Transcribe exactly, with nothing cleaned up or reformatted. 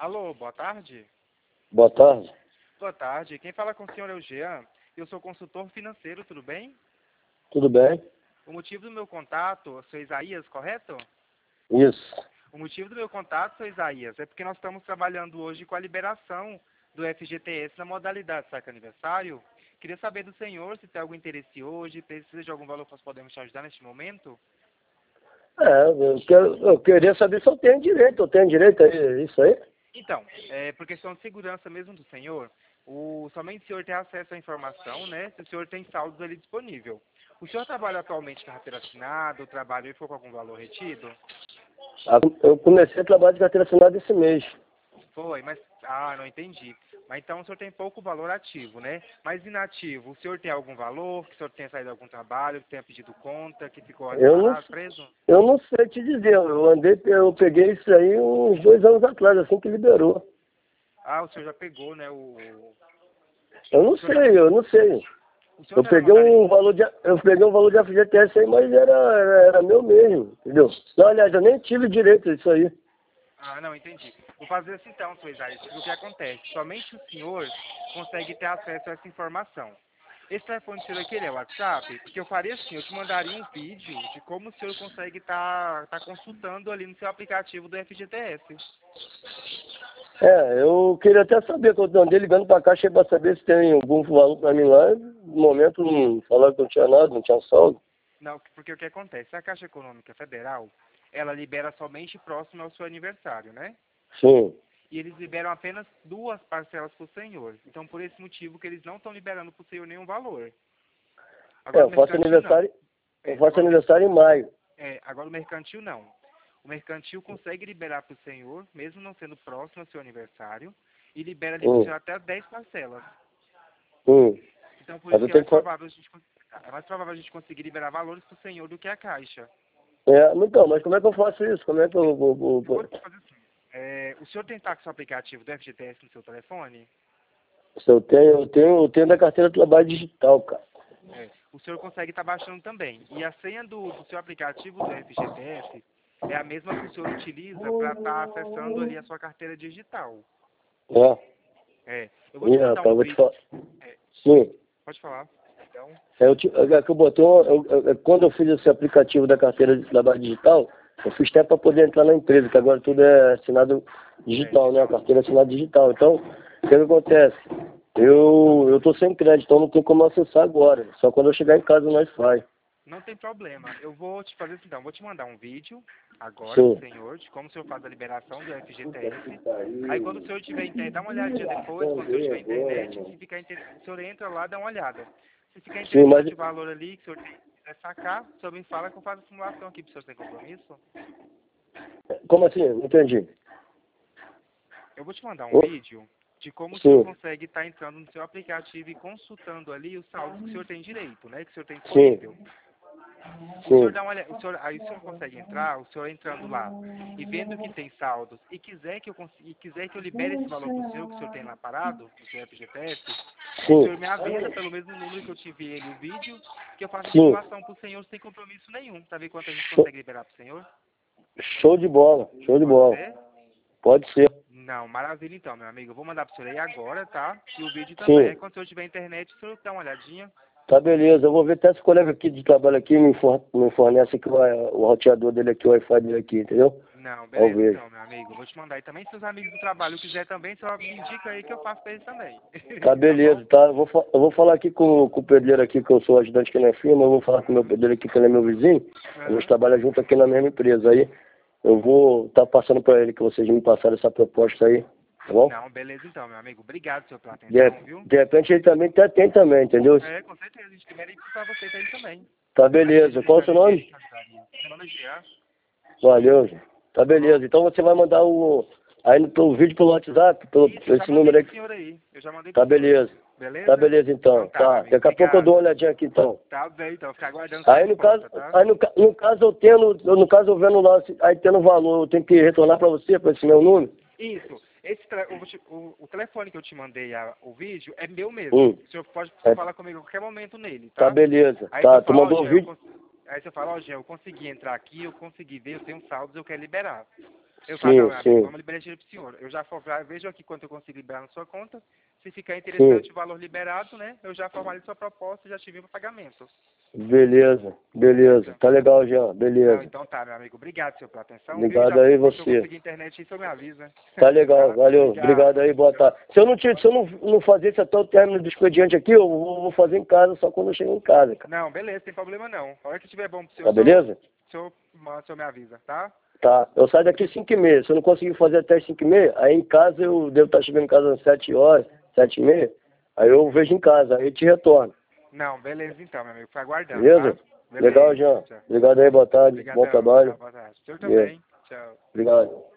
Alô, boa tarde. Boa tarde. Boa tarde. Quem fala com o senhor é o Jean. Eu sou consultor financeiro, tudo bem? Tudo bem? O motivo do meu contato, o seu Isaías, correto? Isso. O motivo do meu contato, seu Isaías, é porque nós estamos trabalhando hoje com a liberação do F G T S na modalidade saque aniversário. Queria saber do senhor se tem algum interesse hoje, precisa de algum valor que nós podemos te ajudar neste momento? É, eu, quero, eu queria saber se eu tenho direito. Eu tenho direito a isso aí? Então, é, por questão de segurança mesmo do senhor, o, somente o senhor tem acesso à informação, né? Se o senhor tem saldos ali disponível. O senhor trabalha atualmente com carteira assinada, o trabalho ele foi com algum valor retido? Ah, eu comecei a trabalhar de carteira assinada esse mês. Foi, mas... Ah, não entendi. Mas então o senhor tem pouco valor ativo, né? Mas inativo, o senhor tem algum valor, que o senhor tenha saído de algum trabalho, que tenha pedido conta, que ficou ali Eu não, parado, preso? eu não sei te dizer. Eu andei, eu peguei isso aí uns dois anos atrás, assim que liberou. Ah, o senhor já pegou, né? O, Eu não o senhor já sei, pegou. eu não sei. O senhor Eu não era peguei mandado... um valor de, eu peguei um valor de F G T S aí, mas era, era, era meu mesmo, entendeu? Não, aliás, eu nem tive direito a isso aí. Ah, não, entendi. Vou fazer assim então, seu Isaías, porque o que acontece? Somente o senhor consegue ter acesso a essa informação. Esse telefone do senhor aqui, ele é WhatsApp? Porque eu faria assim, eu te mandaria um vídeo de como o senhor consegue estar tá, tá consultando ali no seu aplicativo do F G T S. É, eu queria até saber, quando eu andei ligando pra cá, achei pra saber se tem algum valor pra mim lá. No momento não falaram que não tinha nada, não tinha saldo. Não, porque o que acontece? A Caixa Econômica Federal, ela libera somente próximo ao seu aniversário, né? Sim. E eles liberam apenas duas parcelas para o senhor. Então, por esse motivo que eles não estão liberando para o senhor nenhum valor. É, Agora eu o faço mercantil não. aniversário, eu É, faço agora, o mer- aniversário em maio. é, agora o mercantil não. O mercantil consegue liberar para o senhor, mesmo não sendo próximo ao seu aniversário, e libera ali para o Hum, senhor até dez parcelas. hum. Então, por Mas isso eu que é tenho mais que fa- provável a gente, cons- é mais provável a gente conseguir liberar valores para o senhor do que a Caixa. é, então, mas como é que eu faço isso? Como é que eu vou... vou- Eu vou vou- te fazer assim. É, o senhor tem táxi aplicativo do F G T S no seu telefone? Se eu tenho, eu tenho, eu tenho da carteira de trabalho digital, cara. É, o senhor consegue estar baixando também. E a senha do, do seu aplicativo do F G T S é a mesma que o senhor utiliza para estar acessando ali a sua carteira digital. É. É, eu vou Ih, te mandar rapaz, um eu vou te vídeo. falar. É, Sim. pode falar. Então, É, eu, te- é que eu botei um- eu- eu- quando eu fiz esse aplicativo da carteira de trabalho digital, eu fiz até para poder entrar na empresa, que agora tudo é assinado é, digital, né? A digital. carteira é assinada digital. Então, o que, que acontece? Eu eu tô sem crédito, então não tem como acessar agora. Só quando eu chegar em casa nós faz. Não tem problema. Eu vou te fazer assim, então. Vou te mandar um vídeo agora pro Sim. senhor de como o senhor faz a liberação do F G T S. Aí quando o senhor tiver internet, dá uma olhadinha depois, quando o senhor tiver internet, se ficar inter... o senhor entra lá, dá uma olhada. Se ficar Sim, mas interessante o valor ali que o senhor tem, quiser sacar, o senhor me fala que eu faço a simulação aqui pro senhor sem compromisso. como assim? Não entendi. Eu vou te mandar um Ô, vídeo de como o senhor sim, consegue estar entrando no seu aplicativo e consultando ali os saldos que o senhor tem direito, né? Que o senhor tem sim, disponível. O senhor sim, dá uma olhada, o senhor, aí o senhor consegue entrar, o senhor entrando lá e vendo que tem saldos e quiser que eu cons- e quiser que eu libere esse valor para o senhor que o senhor tem lá parado, no seu F G T S, o sim, senhor me avisa pelo mesmo número que eu te enviei no vídeo, que eu faço a sim. simulação para o senhor sem compromisso nenhum. Tá vendo quanto a gente Show, consegue liberar para o senhor? show de bola, show de Pode bola. ser? Pode ser. Não, maravilha então, meu amigo. Eu vou mandar para o senhor aí agora, tá? E o vídeo também. Aí Sim. quando o senhor tiver internet, o senhor dá uma olhadinha. Tá, beleza. Eu vou ver até esse colega aqui de trabalho aqui me, for, me fornece aqui o, o roteador dele aqui, o Wi-Fi dele aqui, entendeu? Não, Eu beleza vejo. então, meu amigo. Eu vou te mandar aí também. Se seus amigos do trabalho quiser também, só me indica aí que eu faço pra eles também. Tá, Tá bom? beleza. Tá, eu vou, fa- eu vou falar aqui com, com o pedreiro aqui, que eu sou ajudante aqui na firma. Eu vou falar com o meu Aham, pedreiro aqui, que ele é meu vizinho. A gente aham. trabalha junto aqui na mesma empresa. Aí eu vou estar tá passando pra ele que vocês me passaram essa proposta aí, tá bom? Não, beleza então, meu amigo. Obrigado, senhor, pela De, atenção, viu? de repente ele também até tem também, entendeu? É, com certeza. A gente libera aí pra você pra ele também. Tá, Aí se ele beleza. Qual é o precisar seu de dinheiro, a nome? gente ajudaria. Meu nome é Jean. Valeu, gente. Tá, Falou. beleza. Então você vai mandar o, aí no teu vídeo pelo WhatsApp, pelo, Isso, eu já esse mandei número aí. pro senhor aí. Eu já mandei pro Tá, senhor aí. beleza. Tá, Beleza? beleza Então então. tá, meu Tá. amigo. Daqui a pouco eu dou uma Obrigado. olhadinha aqui então. Tá bem, então. Ficar aguardando sua Aí no caso, resposta, tá? aí no, ca- no caso eu tendo, eu, no caso eu vendo lá, se- aí tendo valor, eu tenho que retornar pra você, pra esse meu número? Isso. Esse tele- o, o- o telefone que eu te mandei a- o vídeo é meu mesmo. Hum. O senhor pode É, falar comigo a qualquer momento nele, tá, tá? beleza. Aí você Tá, tu fala, ó, mandou o Jean, eu vídeo? cons... Aí você fala, ó, Jean, eu consegui entrar aqui, eu consegui ver, eu tenho saldos, eu quero liberar. Eu falo, não, Sim, meu amigo, sim, vamos liberar dinheiro pro senhor. Eu já, for- já vejo aqui quanto eu consigo liberar na sua conta. Se ficar sim. interessante o valor liberado, né? Eu já formalizo sua proposta e já te envio o pagamento. Beleza, beleza. Beleza? Tá legal, Jean. Não, Beleza. então tá, meu amigo. Obrigado, senhor, pela atenção, viu? Obrigado Já, aí assim que eu você. conseguir internet, isso eu me avisa. Tá legal, Tá? valeu. Obrigado. Obrigado aí, boa tarde. Se eu não, te, se eu não, não fazer esse até o término do expediente aqui, eu vou, vou fazer em casa, só quando eu chegar em casa, cara. Não, beleza, tem problema não. A hora que tiver bom pro senhor, Tá o senhor, beleza? o senhor, o senhor me avisa, tá? Tá. Eu saio daqui às cinco e meia. Se eu não conseguir fazer até às cinco e meia, aí em casa eu devo estar chegando em casa às sete horas, sete e meia. Aí eu vejo em casa, aí eu te retorno. Não, beleza então, meu amigo. Fico aguardando, tá? Beleza? Legal, Beleza. Jean. Tchau. Obrigado aí, boa tarde. Bom Obrigadão. trabalho. Tchau, boa tarde. O senhor Beleza. também. Tchau. Obrigado.